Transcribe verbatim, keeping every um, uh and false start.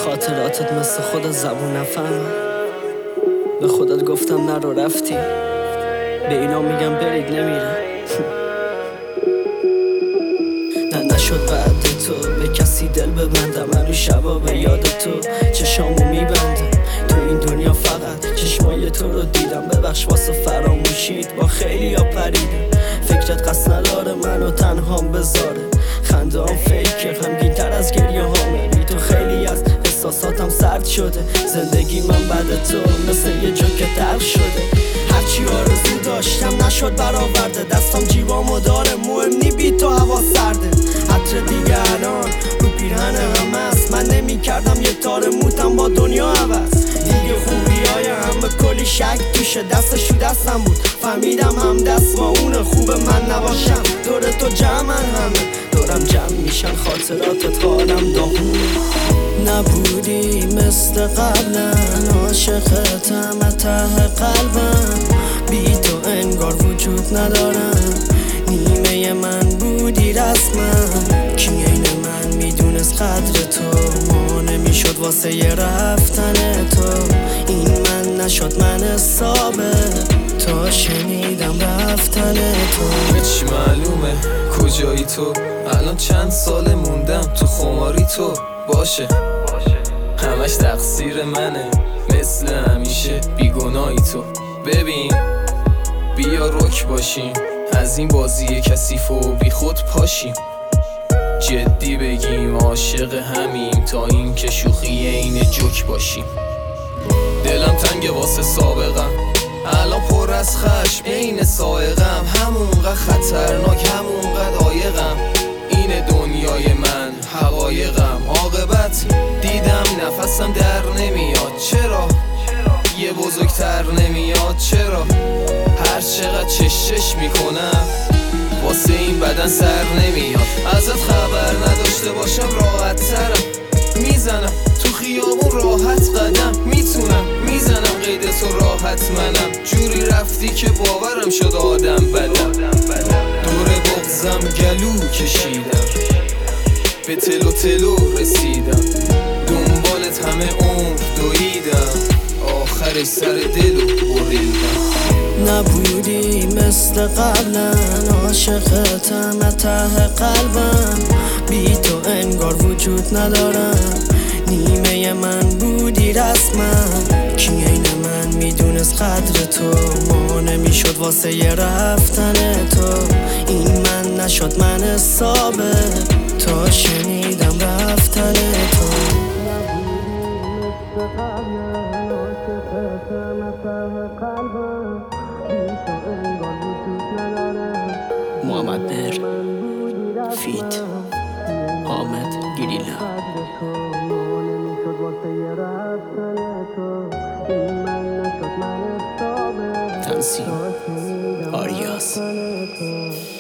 خاطراتت مثل خودت زبون نفهم. به خودت گفتم نرو رفتی، به اینا میگم برید نمیره. نه نشد بعد تو به کسی دل ببندم، هنو شبا به یاد تو چشامو میبندم. تو این دنیا فقط چشمای تو رو دیدم، ببخش واسه فراموشید با خیلی ها پریدم. فکرت قصد نداره منو تنهام بذاره، خنده هم فیکه غمگین تر از گریه هامه. بی تو خیلی از احساساتم سرد شده، زندگی من بعد تو مثل یه جوک تلخ شده. هرچی آرزو داشتم نشد برآورده، دستم جیبامو داره مهم نی بی تو هوا سرده. عطر دیگه الان رو پیرهن همه است، من نمی کردم یه تار موتم با دنیا عوض. دیگه خوبی های همه کلی شک توشه، دستشو دستم بود فهمیدم هم دست با اونه. خوبه من نباشم دور تو جمعن همه، دورم جمع میشن خاطراتت حالم داغونه. نبودی مثل قبلا عاشقتم از ته قلبم، بی تو انگار وجود ندارم. نیمه من بودی رسمم، کی عین من میدونست قدر تو، ما نمیشد واسه یه رفتن تو. این من نشد من حسابه تا شنیدم رفتن تو. هیچ معلومه کجایی تو، الان چند ساله موندم تو خماری تو. باشه همش تقصیر منه مثل همیشه، بیگناهی تو. ببین بیا رک باشیم، از این بازی کثیف و بی خود پاشیم. جدی بگیم عاشق همیم تا این که شوخی این جوک باشیم. دلم تنگ واسه سابقم، الان پر از خشم عین سائقم. همونقدر خطرناک همونقدر عایقم، این دنیای من حقایقم. عاقبت دیدم نفسم در نمیاد، چرا یه بزرگتر نمیاد؟ چرا هر چقدر چش چش میکنم واسه این بدن سر نمیاد؟ ازت خبر نداشته باشم راحت ترم، میزنم تو خیابون راحت قدم. میتونم میزنم قید تو راحت منم، جوری رفتی که باورم شد آدم بدم. دور بغزم گلو کشیدم، به تلو تلو رسیدم، دنبالت همه عمر دویدم، آخرش سر دلو بریدم. نبودی مثل قبلا عاشقتم از ته قلبم، بی تو انگار وجود ندارم. نیمه من بودی رسمم، کی عین من میدونست قدر تو، ما نمیشد واسه یه رفتن تو. این من نشد من حسابه تا شنیدم رفتن تو. محمد مهر فیت حامد گریلا تنظیم آریاس.